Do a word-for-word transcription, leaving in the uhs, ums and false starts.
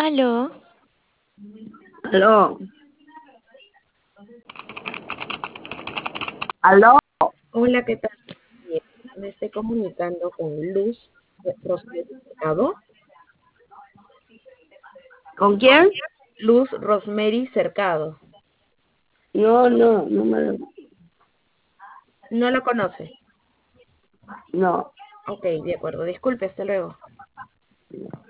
Aló, Aló, aló, Hola, ¿qué tal? Bien, me estoy comunicando con Luz Rosemary Cercado. ¿con quién? Luz Rosemary Cercado. No, no, no me lo... No lo conoce. No. Ok, de acuerdo. Disculpe, hasta luego.